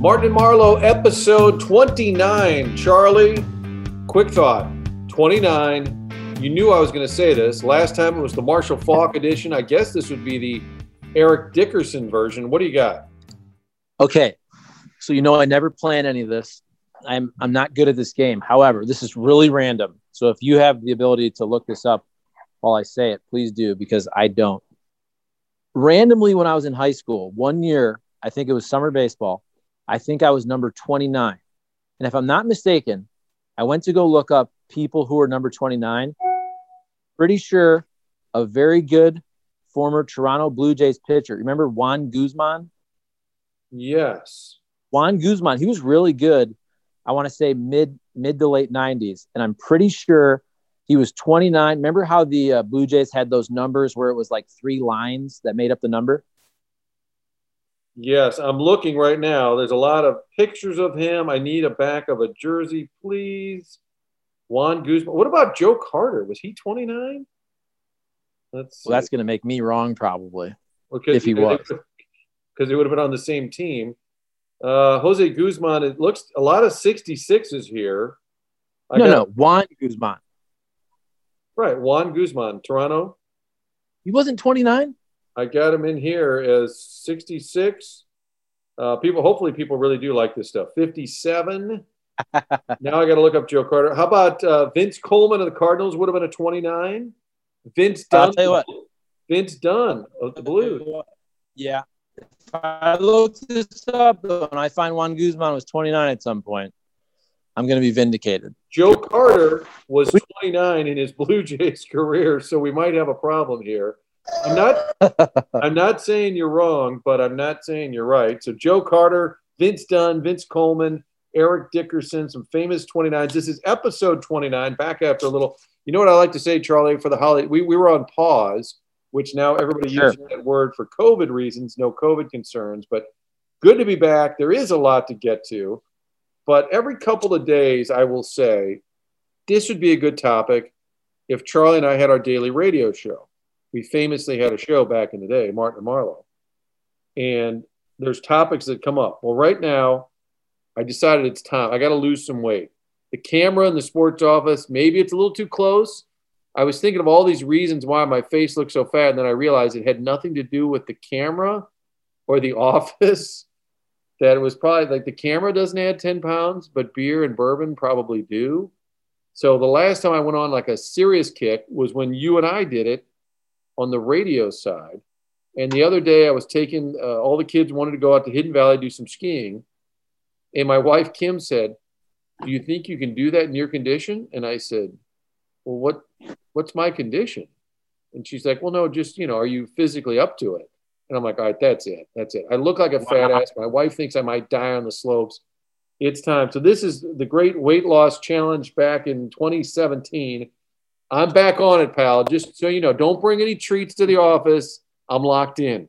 Martin and Marlowe, episode 29. Charlie, quick thought. 29. You knew I was going to say this. Last time it was the Marshall Faulk edition. I guess this would be the Eric Dickerson version. What do you got? Okay. So I never plan any of this. I'm not good at this game. However, this is really random. So if you have the ability to look this up while I say it, please do, because I don't. Randomly, when I was in high school, one year, I think it was summer baseball, I think I was number 29. And if I'm not mistaken, I went to go look up people who were number 29. Pretty sure a very good former Toronto Blue Jays pitcher. Remember Juan Guzman? Yes. Juan Guzman. He was really good. I want to say mid to late 90s. And I'm pretty sure he was 29. Remember how the Blue Jays had those numbers where it was like 3 lines that made up the number? Yes, I'm looking right now. There's a lot of pictures of him. I need a back of a jersey, please. Juan Guzman. What about Joe Carter? Was he 29? That's going to make me wrong probably, if he was. Because they would have been on the same team. Jose Guzman, it looks a lot of 66s here. Juan Guzman. Right, Juan Guzman, Toronto. He wasn't 29? I got him in here as 66. Hopefully people really do like this stuff. 57. Now I got to look up Joe Carter. How about Vince Coleman of the Cardinals would have been a 29? Vince Dunn. I'll tell you what. Vince Dunn of the Blues. Yeah. If I look this up, though, and I find Juan Guzman was 29 at some point, I'm going to be vindicated. Joe Carter was 29 in his Blue Jays career, so we might have a problem here. I'm not saying you're wrong, but I'm not saying you're right. So Joe Carter, Vince Dunn, Vince Coleman, Eric Dickerson, some famous 29s. This is episode 29, back after a little. You know what I like to say, Charlie, for the holiday? We were on pause, which now everybody uses that word for COVID reasons, no COVID concerns, but good to be back. There is a lot to get to, but every couple of days, I will say, this would be a good topic if Charlie and I had our daily radio show. We famously had a show back in the day, Martin and Marlowe, and there's topics that come up. Well, right now, I decided it's time. I got to lose some weight. The camera in the sports office, maybe it's a little too close. I was thinking of all these reasons why my face looked so fat, and then I realized it had nothing to do with the camera or the office. That it was probably like the camera doesn't add 10 pounds, but beer and bourbon probably do. So the last time I went on like a serious kick was when you and I did it on the radio side. And the other day I was taking, all the kids wanted to go out to Hidden Valley, do some skiing. And my wife, Kim, said, "Do you think you can do that in your condition?" And I said, "Well, what's my condition?" And she's like, "Well, no, just, are you physically up to it?" And I'm like, "All right, that's it. That's it. I look like a fat ass. My wife thinks I might die on the slopes. It's time." So this is the Great Weight Loss Challenge back in 2017. I'm back on it, pal. Just so you know, don't bring any treats to the office. I'm locked in.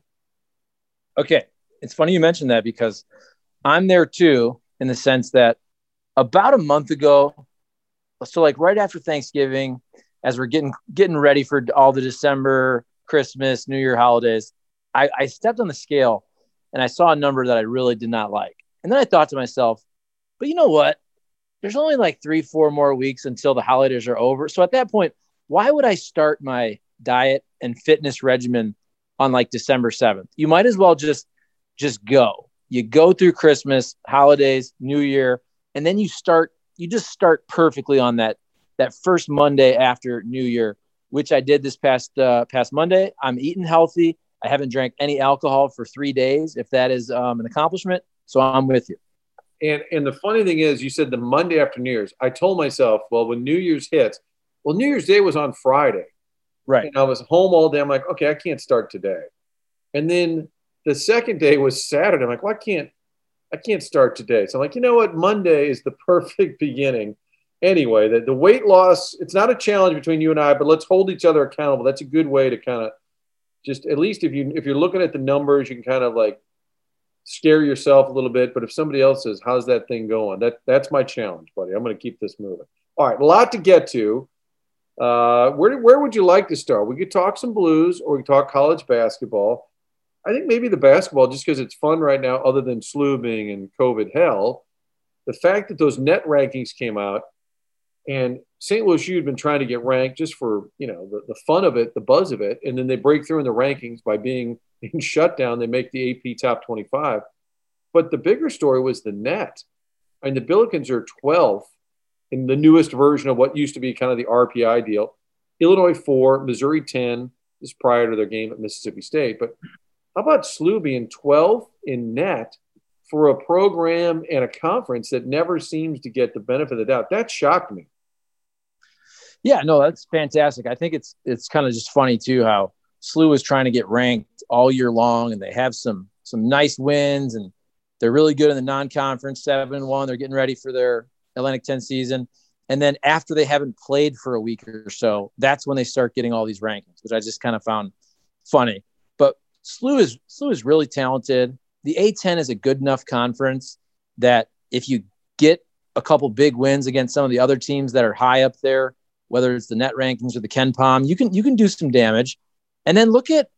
Okay. It's funny you mentioned that because I'm there too, in the sense that about a month ago, so like right after Thanksgiving, as we're getting ready for all the December, Christmas, New Year holidays, I stepped on the scale and I saw a number that I really did not like. And then I thought to myself, but you know what? There's only like 3-4 more weeks until the holidays are over. So at that point, why would I start my diet and fitness regimen on like December 7th? You might as well just go. You go through Christmas, holidays, New Year, and then you just start perfectly on that first Monday after New Year, which I did this past Monday. I'm eating healthy. I haven't drank any alcohol for 3 days, if that is an accomplishment. So I'm with you. And the funny thing is, you said the Monday after New Year's. I told myself, well, when New Year's hits, well, New Year's Day was on Friday. Right. And I was home all day. I'm like, okay, I can't start today. And then the second day was Saturday. I'm like, well, I can't start today. So I'm like, you know what? Monday is the perfect beginning. Anyway, the weight loss, it's not a challenge between you and I, but let's hold each other accountable. That's a good way to kind of just, at least if you're looking at the numbers, you can kind of like scare yourself a little bit. But if somebody else says, how's that thing going? That's my challenge, buddy. I'm going to keep this moving. All right, a lot to get to. Where would you like to start? We could talk some Blues or we could talk college basketball. I think maybe the basketball, just because it's fun right now, other than SLU being in COVID hell, the fact that those net rankings came out and St. Louis U had been trying to get ranked just for, the fun of it, the buzz of it. And then they break through in the rankings by being in shutdown. They make the AP top 25. But the bigger story was the net. I mean, the Billikens are 12th in the newest version of what used to be kind of the RPI deal. Illinois 4, Missouri 10 is prior to their game at Mississippi State. But how about SLU being 12th in net for a program and a conference that never seems to get the benefit of the doubt? That shocked me. Yeah, no, that's fantastic. I think it's kind of just funny too how SLU is trying to get ranked all year long, and they have some nice wins, and they're really good in the non-conference 7-1. They're getting ready for their Atlantic 10 season. And then after they haven't played for a week or so, that's when they start getting all these rankings, which I just kind of found funny. But SLU is really talented. The A10 is a good enough conference that if you get a couple big wins against some of the other teams that are high up there, whether it's the net rankings or the KenPom, you can do some damage. And then look at,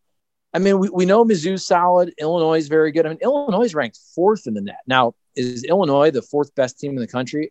we know Mizzou's solid. Illinois is very good. Illinois is ranked 4th in the net. Now, is Illinois the 4th best team in the country?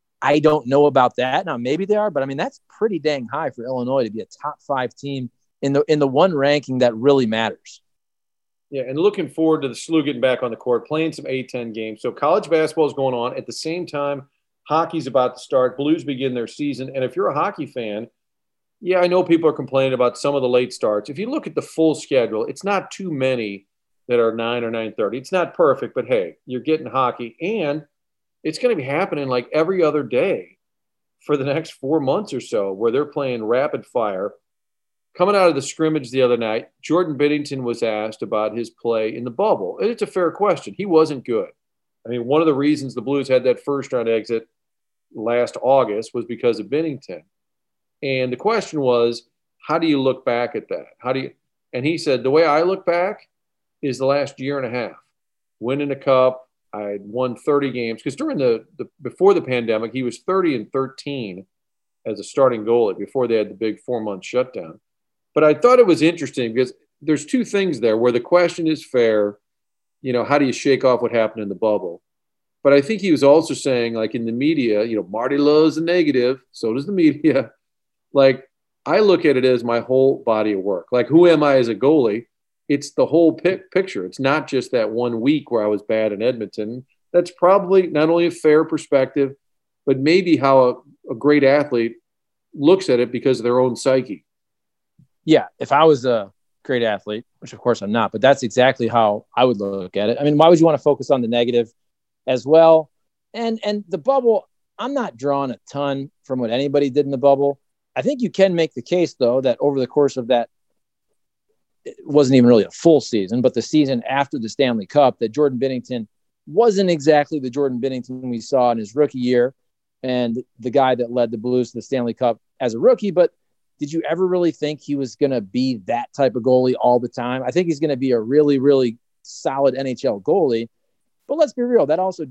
I don't know about that. Now, maybe they are, but that's pretty dang high for Illinois to be a top 5 team in the one ranking that really matters. Yeah, and looking forward to the SLU getting back on the court, playing some A10 games. So college basketball is going on. At the same time, hockey's about to start. Blues begin their season. And if you're a hockey fan, yeah, I know people are complaining about some of the late starts. If you look at the full schedule, it's not too many that are 9 or 9:30. It's not perfect, but hey, you're getting hockey. And it's going to be happening like every other day for the next 4 months or so, where they're playing rapid fire. Coming out of the scrimmage the other night, Jordan Binnington was asked about his play in the bubble. And it's a fair question. He wasn't good. One of the reasons the Blues had that first-round exit last August was because of Binnington. And the question was, how do you look back at that? And he said, the way I look back is the last year and a half. Winning a cup, I won 30 games. Because during before the pandemic, he was 30-13 as a starting goalie before they had the big 4-month shutdown. But I thought it was interesting because there's two things there where the question is fair. How do you shake off what happened in the bubble? But I think he was also saying, like in the media, Marty loves the negative. So does the media. Like, I look at it as my whole body of work. Like, who am I as a goalie? It's the whole picture. It's not just that 1 week where I was bad in Edmonton. That's probably not only a fair perspective, but maybe how a great athlete looks at it because of their own psyche. Yeah, if I was a great athlete, which of course I'm not, but that's exactly how I would look at it. Why would you want to focus on the negative as well? And the bubble, I'm not drawing a ton from what anybody did in the bubble. I think you can make the case, though, that over the course of that, it wasn't even really a full season, but the season after the Stanley Cup, that Jordan Binnington wasn't exactly the Jordan Binnington we saw in his rookie year and the guy that led the Blues to the Stanley Cup as a rookie. But did you ever really think he was going to be that type of goalie all the time? I think he's going to be a really, really solid NHL goalie. But let's be real, that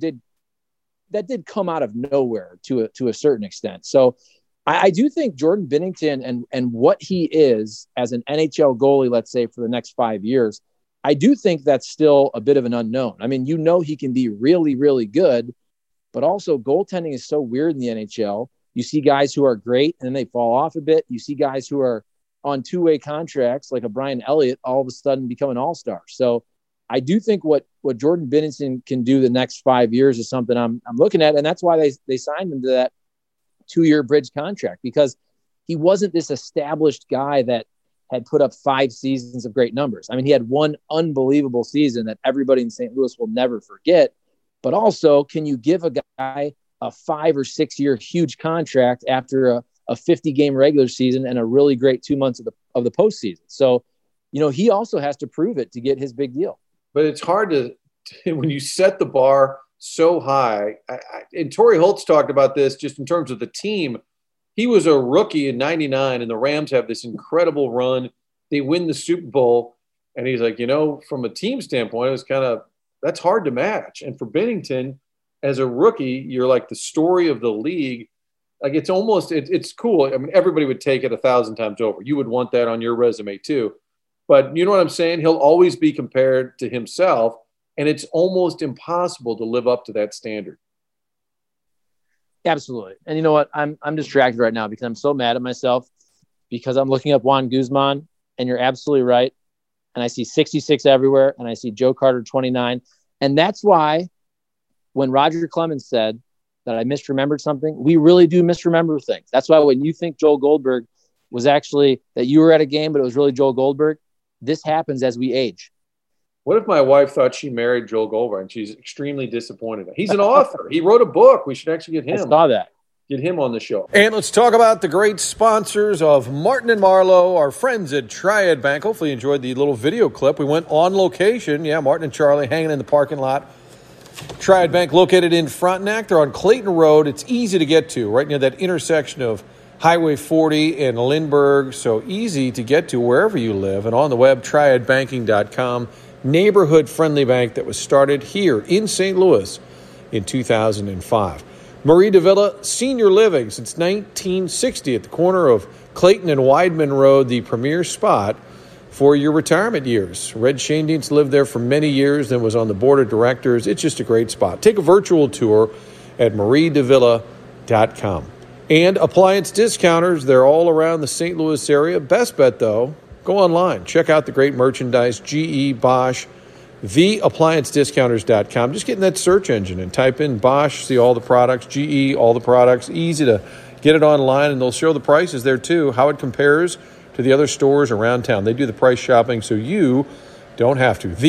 did come out of nowhere to a certain extent. So I do think Jordan Binnington and what he is as an NHL goalie, let's say for the next 5 years, I do think that's still a bit of an unknown. He can be really, really good, but also goaltending is so weird in the NHL. You see guys who are great and then they fall off a bit. You see guys who are on 2-way contracts like a Brian Elliott all of a sudden become an all-star. So I do think what Jordan Binnington can do the next 5 years is something I'm looking at. And that's why they signed him to that 2-year bridge contract, because he wasn't this established guy that had put up 5 seasons of great numbers. He had one unbelievable season that everybody in St. Louis will never forget. But also, can you give a guy a 5 or 6 year huge contract after a 50-game regular season and a really great 2 months of the postseason? So, he also has to prove it to get his big deal. But it's hard to when you set the bar so high. And Torrey Holtz talked about this just in terms of the team. He was a rookie in '99, and the Rams have this incredible run. They win the Super Bowl, and he's like, from a team standpoint, it was that's hard to match. And for Binnington, as a rookie, you're like the story of the league. Like it's cool. Everybody would take it 1,000 times over. You would want that on your resume too. But you know what I'm saying? He'll always be compared to himself, and it's almost impossible to live up to that standard. Absolutely. And you know what? I'm distracted right now because I'm so mad at myself because I'm looking up Juan Guzman, and you're absolutely right. And I see 66 everywhere, and I see Joe Carter 29. And that's why when Roger Clemens said that I misremembered something, we really do misremember things. That's why when you think Joel Goldberg was actually that you were at a game, but it was really Joel Goldberg, this happens as we age. What if my wife thought she married Joel Goldberg and she's extremely disappointed? He's an author. He wrote a book. We should actually get him. I saw that. Get him on the show. And let's talk about the great sponsors of Martin and Marlowe, our friends at Triad Bank. Hopefully you enjoyed the little video clip. We went on location. Yeah, Martin and Charlie hanging in the parking lot. Triad Bank located in Frontenac. They're on Clayton Road. It's easy to get to, right near that intersection of Highway 40 and Lindbergh. So easy to get to wherever you live. And on the web, triadbanking.com. Neighborhood-friendly bank that was started here in St. Louis in 2005. Marie de Villa Senior Living since 1960 at the corner of Clayton and Weidman Road, the premier spot for your retirement years. Red Shandians lived there for many years, then was on the board of directors. It's just a great spot. Take a virtual tour at mariedevilla.com. And appliance discounters, they're all around the St. Louis area. Best bet, though, go online. Check out the great merchandise, GE, Bosch, theappliancediscounters.com. Just get in that search engine and type in Bosch, see all the products, GE, all the products. Easy to get it online, and they'll show the prices there, too, how it compares to the other stores around town. They do the price shopping so you don't have to.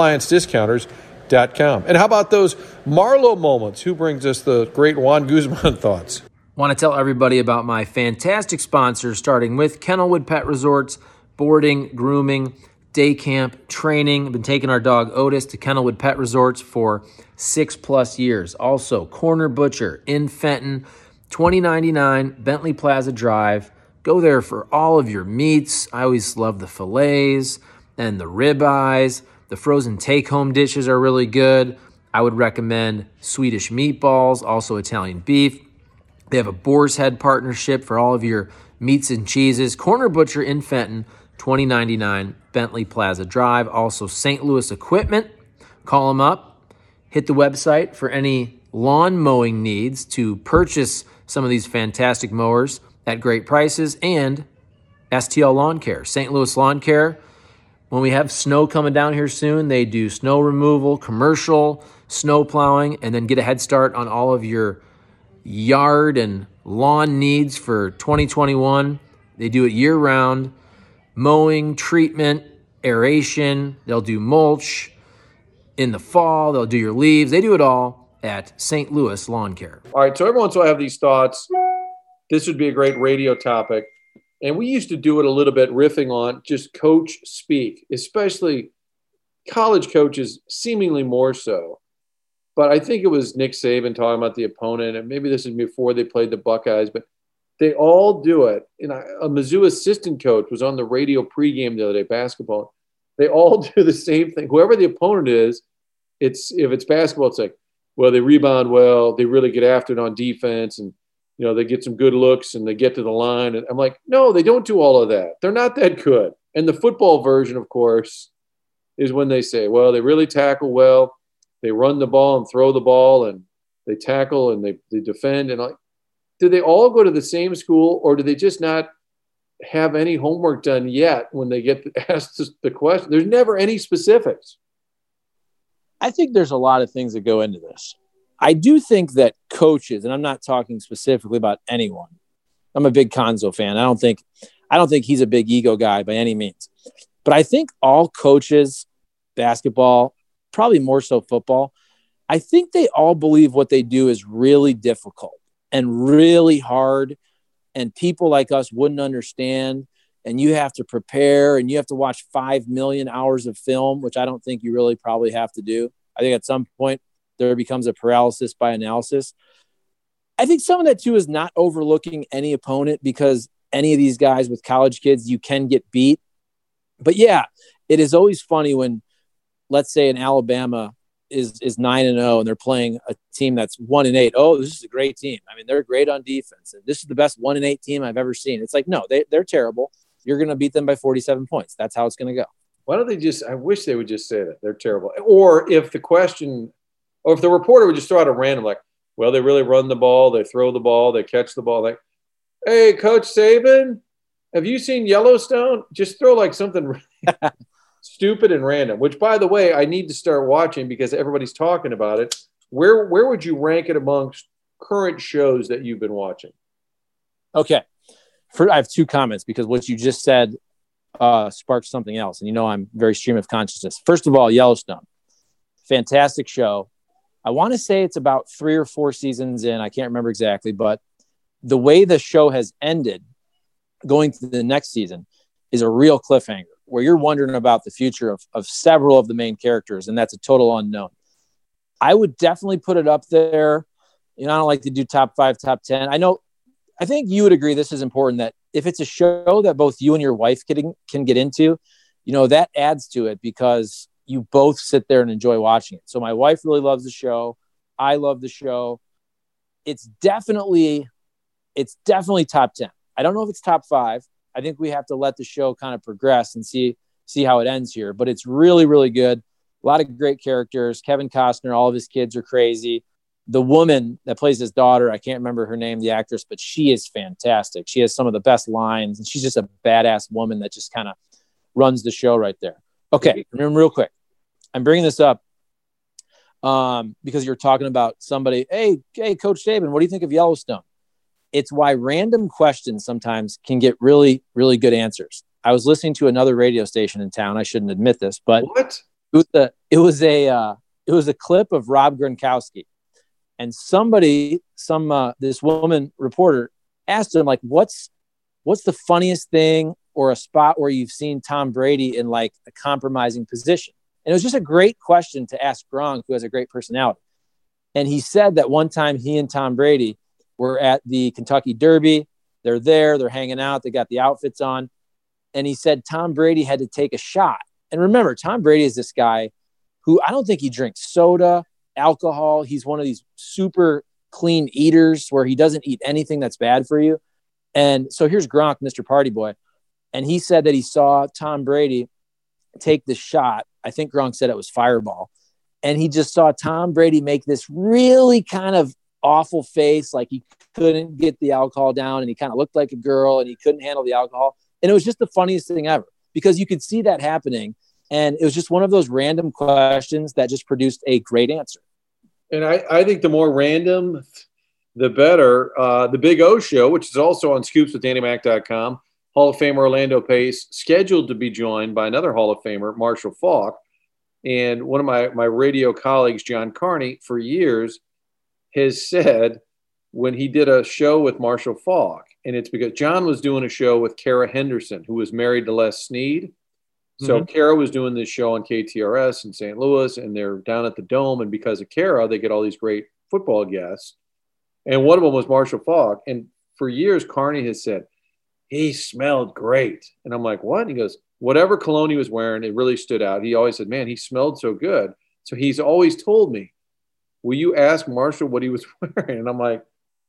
Theappliancediscounters.com. And how about those Marlowe moments? Who brings us the great Juan Guzman thoughts? Want to tell everybody about my fantastic sponsors, starting with Kennelwood Pet Resorts, boarding, grooming, day camp, training. I've been taking our dog Otis to Kennelwood Pet Resorts for 6+ years. Also, Corner Butcher in Fenton, 2099 Bentley Plaza Drive. Go there for all of your meats. I always love the fillets and the ribeyes. The frozen take-home dishes are really good. I would recommend Swedish meatballs, also Italian beef. They have a Boar's Head partnership for all of your meats and cheeses. Corner Butcher in Fenton, 2099 Bentley Plaza Drive. Also St. Louis Equipment. Call them up. Hit the website for any lawn mowing needs to purchase some of these fantastic mowers at great prices. And STL Lawn Care, St. Louis Lawn Care. When we have snow coming down here soon, they do snow removal, commercial, snow plowing, and then get a head start on all of your yard and lawn needs for 2021. They do it year-round. Mowing, treatment, aeration. They'll do mulch. In the fall, they'll do your leaves. They do it all at St. Louis Lawn Care. All right, so every once in a while I have these thoughts. This would be a great radio topic. And we used to do it a little bit riffing on just coach speak, especially college coaches, seemingly more so. But I think it was Nick Saban talking about the opponent, and maybe this is before they played the Buckeyes, but they all do it. And a Mizzou assistant coach was on the radio pregame the other day, basketball. They all do the same thing. Whoever the opponent is, if it's basketball, it's like, well, they rebound well, they really get after it on defense, and you know, they get some good looks and they get to the line. And I'm like, no, they don't do all of that. They're not that good. And the football version, of course, is when they say, well, they really tackle well. They run the ball and throw the ball, and they tackle and they defend. And like, do they all go to the same school, or do they just not have any homework done yet when they get asked the question? There's never any specifics. I think there's a lot of things that go into this. I do think that coaches, and I'm not talking specifically about anyone. I'm a big Konzo fan. I don't think he's a big ego guy by any means. But I think all coaches, basketball, probably more so football, I think they all believe what they do is really difficult and really hard, and people like us wouldn't understand, and you have to prepare, and you have to watch 5 million hours of film, which I don't think you really probably have to do. I think at some point there becomes a paralysis by analysis. I think some of that too is not overlooking any opponent, because any of these guys with college kids, you can get beat. But yeah, it is always funny when, let's say, in Alabama is 9-0 and they're playing a team that's 1-8. Oh, this is a great team. I mean, they're great on defense, and this is the best 1-8 team I've ever seen. It's like, no, they're terrible. you're going to beat them by 47 points. That's how it's going to go. Why don't they just, I wish they would just say that. They're terrible. Or if the reporter would just throw out a random, like, well, they really run the ball, they throw the ball, they catch the ball. Like, hey, Coach Saban, have you seen Yellowstone? Just throw like something really stupid and random, which, by the way, I need to start watching because everybody's talking about it. Where would you rank it amongst current shows that you've been watching? Okay. I have two comments because what you just said sparked something else. And I'm very stream of consciousness. First of all, Yellowstone, fantastic show. I want to say it's about 3 or 4 seasons in. I can't remember exactly, but the way the show has ended going to the next season is a real cliffhanger where you're wondering about the future of several of the main characters. And that's a total unknown. I would definitely put it up there. I don't like to do top 5, top 10. I think you would agree this is important that if it's a show that both you and your wife can get into, that adds to it because you both sit there and enjoy watching it. So my wife really loves the show. I love the show. It's definitely top 10. I don't know if it's top 5. I think we have to let the show kind of progress and see how it ends here, but it's really, really good. A lot of great characters. Kevin Costner, all of his kids are crazy. The woman that plays his daughter, I can't remember her name, the actress, but she is fantastic. She has some of the best lines, and she's just a badass woman that just kind of runs the show right there. Okay, remember real quick. I'm bringing this up because you're talking about somebody, hey, Coach Saban, what do you think of Yellowstone? It's why random questions sometimes can get really, really good answers. I was listening to another radio station in town. I shouldn't admit this, but what? It was a clip of Rob Gronkowski, and this woman reporter asked him like, what's the funniest thing or a spot where you've seen Tom Brady in like a compromising position? And it was just a great question to ask Gronk, who has a great personality. And he said that one time he and Tom Brady were at the Kentucky Derby. They're hanging out. They got the outfits on. And he said Tom Brady had to take a shot. And remember, Tom Brady is this guy who I don't think he drinks soda, alcohol. He's one of these super clean eaters where he doesn't eat anything that's bad for you. And so here's Gronk, Mr. Party Boy. And he said that he saw Tom Brady take the shot. I think Gronk said it was Fireball. And he just saw Tom Brady make this really kind of awful face, like he couldn't get the alcohol down and he kind of looked like a girl and he couldn't handle the alcohol. And it was just the funniest thing ever because you could see that happening. And it was just one of those random questions that just produced a great answer. And I think the more random, the better. The Big O Show, which is also on scoopswithdannymac.com, Hall of Famer Orlando Pace, scheduled to be joined by another Hall of Famer, Marshall Faulk. And one of my radio colleagues, John Carney, for years has said when he did a show with Marshall Faulk, and it's because John was doing a show with Kara Henderson, who was married to Les Snead. So Kara was doing this show on KTRS in St. Louis, and they're down at the Dome. And because of Kara, they get all these great football guests. And one of them was Marshall Faulk. And for years, Carney has said, he smelled great. And I'm like, what? And he goes, whatever cologne he was wearing, it really stood out. He always said, man, he smelled so good. So he's always told me, will you ask Marshall what he was wearing? And I'm like,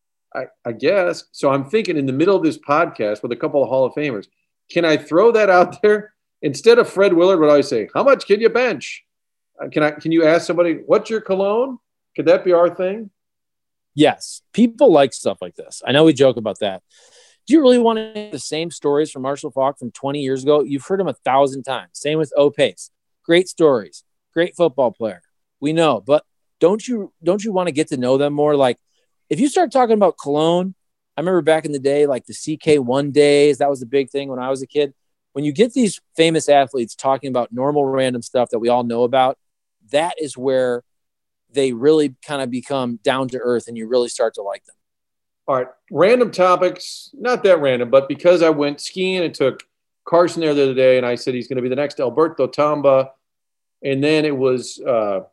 I guess. So I'm thinking in the middle of this podcast with a couple of Hall of Famers, can I throw that out there? Instead of Fred Willard would always say, how much can you bench? Can you ask somebody, what's your cologne? Could that be our thing? Yes. People like stuff like this. I know we joke about that. Do you really want to hear the same stories from Marshall Faulk from 20 years ago? You've heard them 1,000 times. Same with O. Pace. Great stories. Great football player. We know. But don't you want to get to know them more? Like, if you start talking about cologne, I remember back in the day, like the CK1 days, that was the big thing when I was a kid. When you get these famous athletes talking about normal random stuff that we all know about, that is where they really kind of become down to earth and you really start to like them. All right. Random topics, not that random, but because I went skiing and took Carson there the other day and I said he's going to be the next Alberto Tamba. And then it was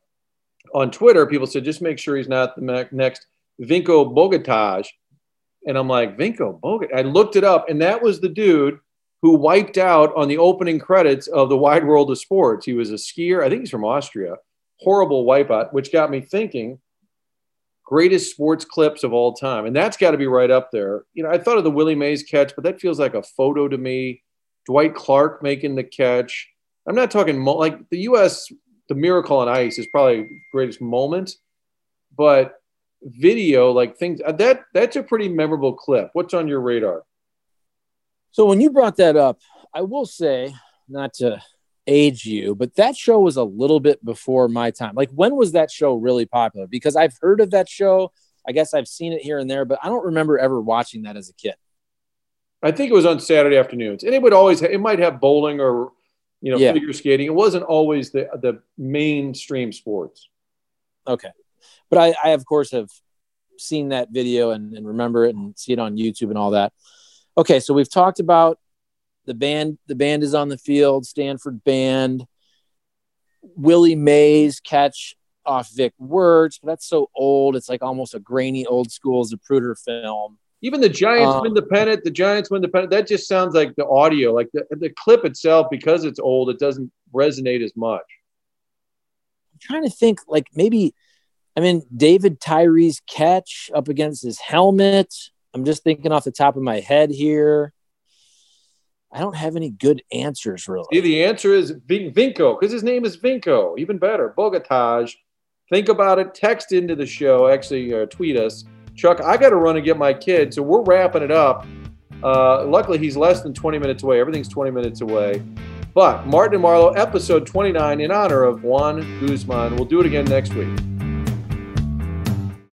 on Twitter, people said, just make sure he's not the next Vinko Bogataj. And I'm like, Vinko Bogataj? I looked it up, and that was the dude who wiped out on the opening credits of The Wide World of Sports. He was a skier. I think he's from Austria. Horrible wipeout, which got me thinking, greatest sports clips of all time. And that's got to be right up there. I thought of the Willie Mays catch, but that feels like a photo to me. Dwight Clark making the catch. I'm not talking like the U.S. The Miracle on Ice is probably the greatest moment, but video, like things that's a pretty memorable clip. What's on your radar? So when you brought that up, I will say, not to age you, but that show was a little bit before my time. Like, when was that show really popular? Because I've heard of that show. I guess I've seen it here and there, but I don't remember ever watching that as a kid. I think it was on Saturday afternoons, and it might have bowling or figure skating. It wasn't always the mainstream sports. Okay. But I of course, have seen that video and remember it and see it on YouTube and all that. Okay, so we've talked about the band. The band is on the field, Stanford band. Willie Mays catch off Vic Wirtz, but that's so old. It's like almost a grainy old school Zapruder film. Even the Giants win the pennant. The Giants win the pennant. That just sounds like the audio, like the clip itself, because it's old, it doesn't resonate as much. I'm trying to think, like maybe, David Tyree's catch up against his helmet. I'm just thinking off the top of my head here. I don't have any good answers, really. See, the answer is Vinko, because his name is Vinko. Even better, Bogataj. Think about it. Text into the show. Actually, tweet us. Chuck, I got to run and get my kid, so we're wrapping it up. Luckily, he's less than 20 minutes away. Everything's 20 minutes away. But Martin and Marlowe, episode 29, in honor of Juan Guzman. We'll do it again next week.